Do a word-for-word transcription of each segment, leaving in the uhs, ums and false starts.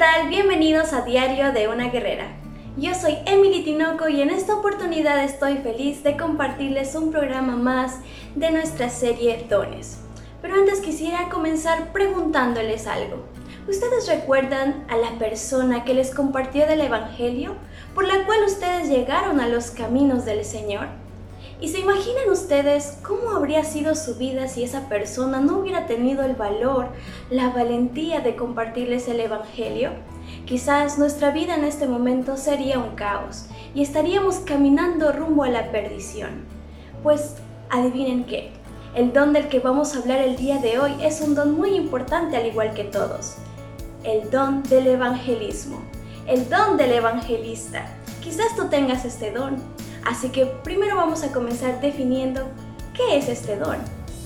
tal? Bienvenidos a Diario de una Guerrera. Yo soy Emily Tinoco y en esta oportunidad estoy feliz de compartirles un programa más de nuestra serie Dones. Pero antes quisiera comenzar preguntándoles algo. ¿Ustedes recuerdan a la persona que les compartió del Evangelio, por la cual ustedes llegaron a los caminos del Señor? ¿Y se imaginan ustedes cómo habría sido su vida si esa persona no hubiera tenido el valor, la valentía de compartirles el Evangelio? Quizás nuestra vida en este momento sería un caos y estaríamos caminando rumbo a la perdición. Pues adivinen qué, el don del que vamos a hablar el día de hoy es un don muy importante al igual que todos. El don del evangelismo, el don del evangelista. Quizás tú tengas este don. Así que primero vamos a comenzar definiendo qué es este don.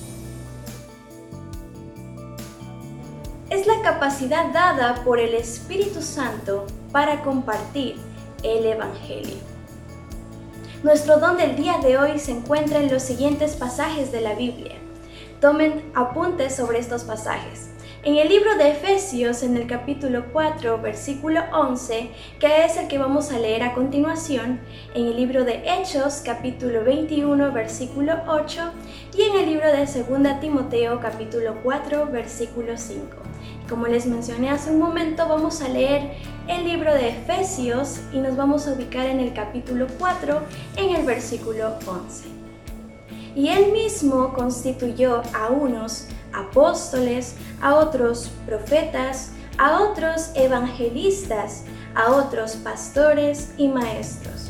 Es la capacidad dada por el Espíritu Santo para compartir el Evangelio. Nuestro don del día de hoy se encuentra en los siguientes pasajes de la Biblia. Tomen apuntes sobre estos pasajes. En el libro de Efesios, en el capítulo cuatro, versículo once, que es el que vamos a leer a continuación, en el libro de Hechos, capítulo veintiuno, versículo ocho, y en el libro de segunda Timoteo, capítulo cuatro, versículo cinco. Como les mencioné hace un momento, vamos a leer el libro de Efesios y nos vamos a ubicar en el capítulo cuatro, en el versículo once. Y él mismo constituyó a unos apóstoles, a otros profetas, a otros evangelistas, a otros pastores y maestros.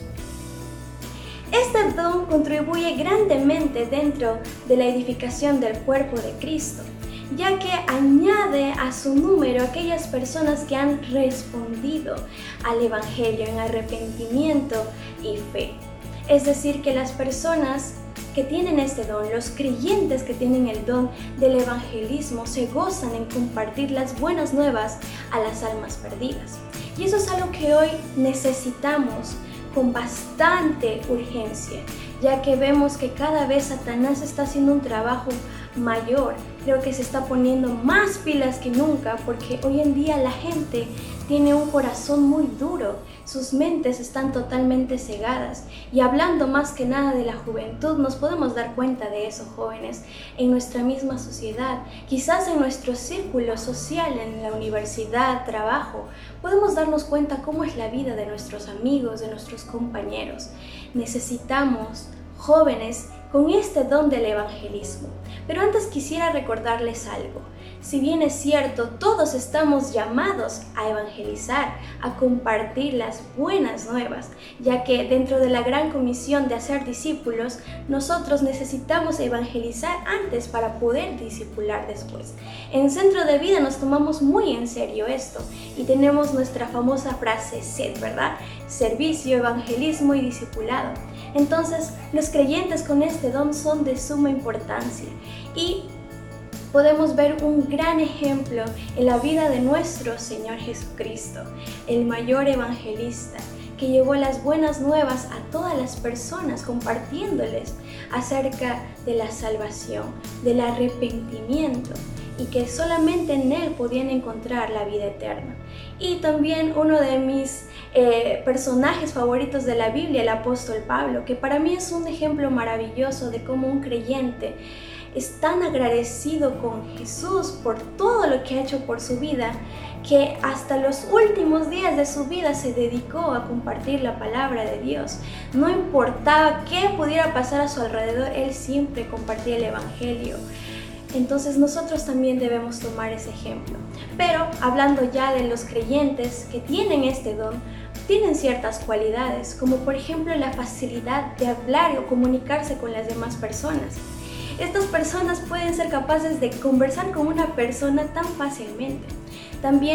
Este don contribuye grandemente dentro de la edificación del cuerpo de Cristo, ya que añade a su número aquellas personas que han respondido al Evangelio en arrepentimiento y fe. Es decir, que las personas que tienen este don, los creyentes que tienen el don del evangelismo, se gozan en compartir las buenas nuevas a las almas perdidas. Y eso es algo que hoy necesitamos con bastante urgencia, ya que vemos que cada vez Satanás está haciendo un trabajo mayor. Creo que se está poniendo más pilas que nunca, porque hoy en día la gente tiene un corazón muy duro, sus mentes están totalmente cegadas. Y hablando más que nada de la juventud, nos podemos dar cuenta de eso, jóvenes, en nuestra misma sociedad, quizás en nuestro círculo social, en la universidad, trabajo, podemos darnos cuenta cómo es la vida de nuestros amigos, de nuestros compañeros. Necesitamos jóvenes con este don del evangelismo. Pero antes quisiera recordarles algo. Si bien es cierto, todos estamos llamados a evangelizar, a compartir las buenas nuevas, ya que dentro de la gran comisión de hacer discípulos, nosotros necesitamos evangelizar antes para poder discipular después. En Centro de Vida nos tomamos muy en serio esto y tenemos nuestra famosa frase S E D, ¿verdad? Servicio, evangelismo y discipulado. Entonces, los creyentes con este don son de suma importancia y podemos ver un gran ejemplo en la vida de nuestro Señor Jesucristo, el mayor evangelista, que llevó las buenas nuevas a todas las personas, compartiéndoles acerca de la salvación, del arrepentimiento, y que solamente en Él podían encontrar la vida eterna. Y también uno de mis eh, personajes favoritos de la Biblia, el apóstol Pablo, que para mí es un ejemplo maravilloso de cómo un creyente es tan agradecido con Jesús por todo lo que ha hecho por su vida, que hasta los últimos días de su vida se dedicó a compartir la palabra de Dios. No importaba qué pudiera pasar a su alrededor, él siempre compartía el evangelio. Entonces nosotros también debemos tomar ese ejemplo. Pero hablando ya de los creyentes que tienen este don, tienen ciertas cualidades, como por ejemplo la facilidad de hablar o comunicarse con las demás personas. Estas personas pueden ser capaces de conversar con una persona tan fácilmente. También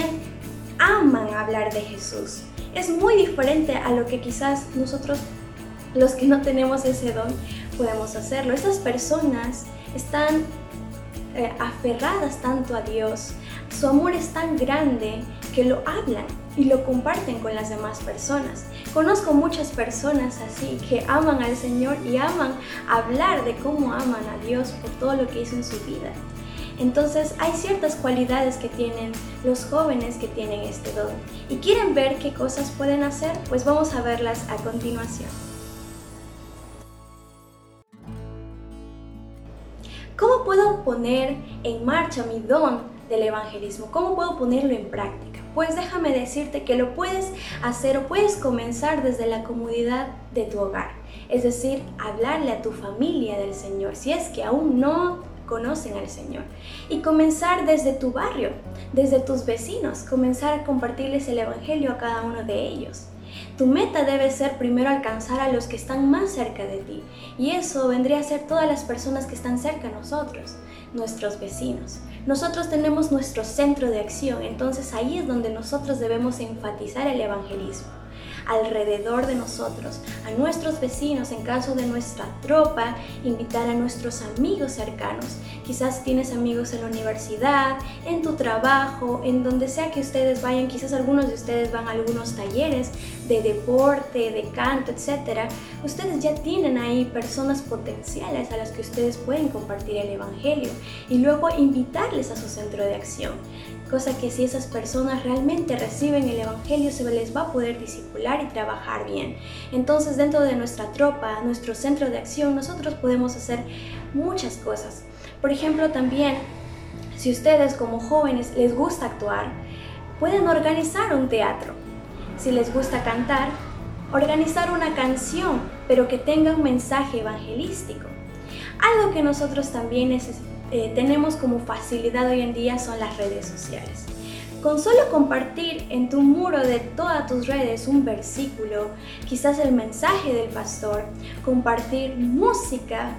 aman hablar de Jesús. Es muy diferente a lo que quizás nosotros, los que no tenemos ese don, podemos hacerlo. Estas personas están eh, aferradas tanto a Dios. Su amor es tan grande que lo hablan y lo comparten con las demás personas. Conozco muchas personas así que aman al Señor y aman hablar de cómo aman a Dios por todo lo que hizo en su vida. Entonces hay ciertas cualidades que tienen los jóvenes que tienen este don. ¿Y quieren ver qué cosas pueden hacer? Pues vamos a verlas a continuación. ¿Cómo puedo poner en marcha mi don del evangelismo? ¿Cómo puedo ponerlo en práctica? Pues déjame decirte que lo puedes hacer o puedes comenzar desde la comodidad de tu hogar. Es decir, hablarle a tu familia del Señor, si es que aún no conocen al Señor. Y comenzar desde tu barrio, desde tus vecinos, comenzar a compartirles el evangelio a cada uno de ellos. Tu meta debe ser primero alcanzar a los que están más cerca de ti, y eso vendría a ser todas las personas que están cerca de nosotros, nuestros vecinos. Nosotros tenemos nuestro centro de acción, entonces ahí es donde nosotros debemos enfatizar el evangelismo. Alrededor de nosotros, a nuestros vecinos, en caso de nuestra tropa, invitar a nuestros amigos cercanos. Quizás tienes amigos en la universidad, en tu trabajo, en donde sea que ustedes vayan. Quizás algunos de ustedes van a algunos talleres de deporte, de canto, etcétera. Ustedes ya tienen ahí personas potenciales a las que ustedes pueden compartir el evangelio y luego invitarles a su centro de acción. Cosa que si esas personas realmente reciben el evangelio, se les va a poder discipular y trabajar bien. Entonces, dentro de nuestra tropa, nuestro centro de acción, nosotros podemos hacer muchas cosas. Por ejemplo, también, si ustedes como jóvenes les gusta actuar, pueden organizar un teatro. Si les gusta cantar, organizar una canción, pero que tenga un mensaje evangelístico. Algo que nosotros también necesitamos Eh, tenemos como facilidad hoy en día son las redes sociales. Con solo compartir en tu muro de todas tus redes un versículo, quizás el mensaje del pastor, compartir música,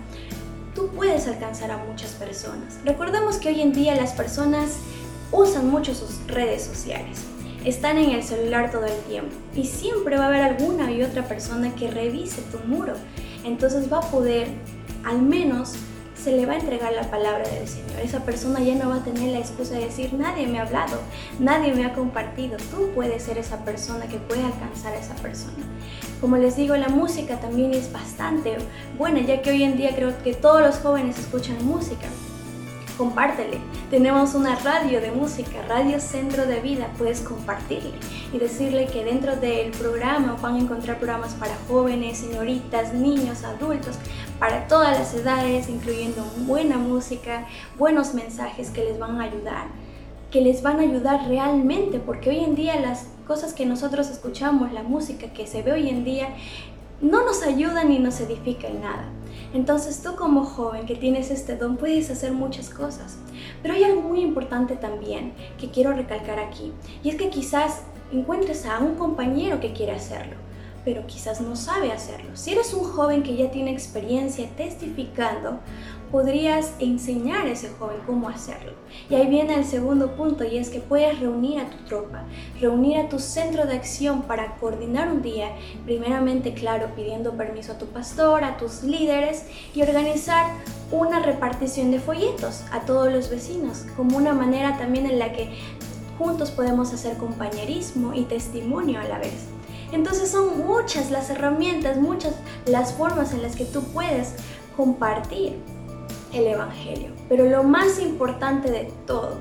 tú puedes alcanzar a muchas personas. Recordemos que hoy en día las personas usan mucho sus redes sociales. Están en el celular todo el tiempo y siempre va a haber alguna y otra persona que revise tu muro. Entonces va a poder, al menos, se le va a entregar la palabra del Señor. Esa persona ya no va a tener la excusa de decir, nadie me ha hablado, nadie me ha compartido. Tú puedes ser esa persona que puede alcanzar a esa persona. Como les digo, la música también es bastante buena, ya que hoy en día creo que todos los jóvenes escuchan música. Compártele. Tenemos una radio de música, Radio Centro de Vida, puedes compartirle y decirle que dentro del programa van a encontrar programas para jóvenes, señoritas, niños, adultos, para todas las edades, incluyendo buena música, buenos mensajes que les van a ayudar, que les van a ayudar realmente, porque hoy en día las cosas que nosotros escuchamos, la música que se ve hoy en día, no nos ayuda ni nos edifica en nada. Entonces tú como joven que tienes este don puedes hacer muchas cosas. Pero hay algo muy importante también que quiero recalcar aquí, y es que quizás encuentres a un compañero que quiere hacerlo, pero quizás no sabe hacerlo. Si eres un joven que ya tiene experiencia testificando, podrías enseñar a ese joven cómo hacerlo. Y ahí viene el segundo punto, y es que puedes reunir a tu tropa, reunir a tu centro de acción para coordinar un día, primeramente, claro, pidiendo permiso a tu pastor, a tus líderes, y organizar una repartición de folletos a todos los vecinos, como una manera también en la que juntos podemos hacer compañerismo y testimonio a la vez. Entonces son muchas las herramientas, muchas las formas en las que tú puedes compartir el evangelio, pero lo más importante de todo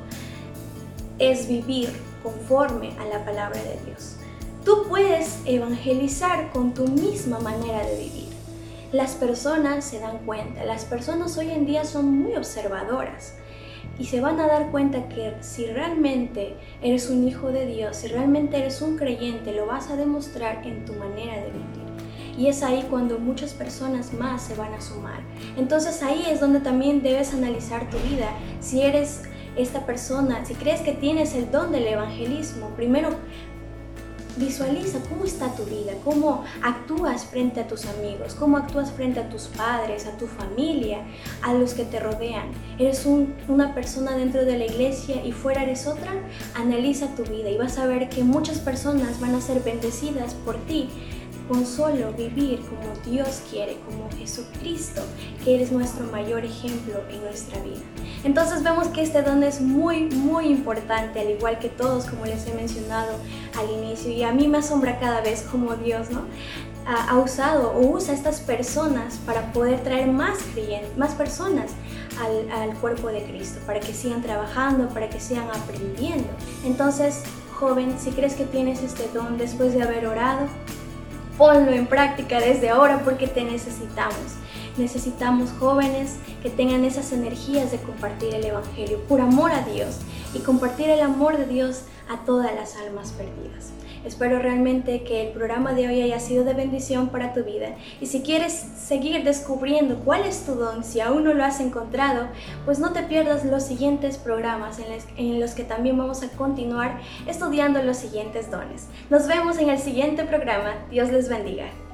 es vivir conforme a la palabra de Dios. Tú puedes evangelizar con tu misma manera de vivir. Las personas se dan cuenta, las personas hoy en día son muy observadoras y se van a dar cuenta que si realmente eres un hijo de Dios, si realmente eres un creyente, lo vas a demostrar en tu manera de vivir. Y es ahí cuando muchas personas más se van a sumar. Entonces ahí es donde también debes analizar tu vida. Si eres esta persona, si crees que tienes el don del evangelismo, primero visualiza cómo está tu vida, cómo actúas frente a tus amigos, cómo actúas frente a tus padres, a tu familia, a los que te rodean. ¿Eres un, una persona dentro de la iglesia y fuera eres otra? Analiza tu vida y vas a ver que muchas personas van a ser bendecidas por ti con solo vivir como Dios quiere, como Jesucristo, que eres nuestro mayor ejemplo en nuestra vida. Entonces vemos que este don es muy, muy importante, al igual que todos, como les he mencionado al inicio, y a mí me asombra cada vez cómo Dios, ¿no?, ha, ha usado o usa a estas personas para poder traer más creyentes, más personas al, al cuerpo de Cristo, para que sigan trabajando, para que sigan aprendiendo. Entonces, joven, si crees que tienes este don después de haber orado, ponlo en práctica desde ahora porque te necesitamos. Necesitamos jóvenes que tengan esas energías de compartir el Evangelio por amor a Dios y compartir el amor de Dios a todas las almas perdidas. Espero realmente que el programa de hoy haya sido de bendición para tu vida. Y si quieres seguir descubriendo cuál es tu don, si aún no lo has encontrado, pues no te pierdas los siguientes programas en los, en los que también vamos a continuar estudiando los siguientes dones. Nos vemos en el siguiente programa. Dios les bendiga.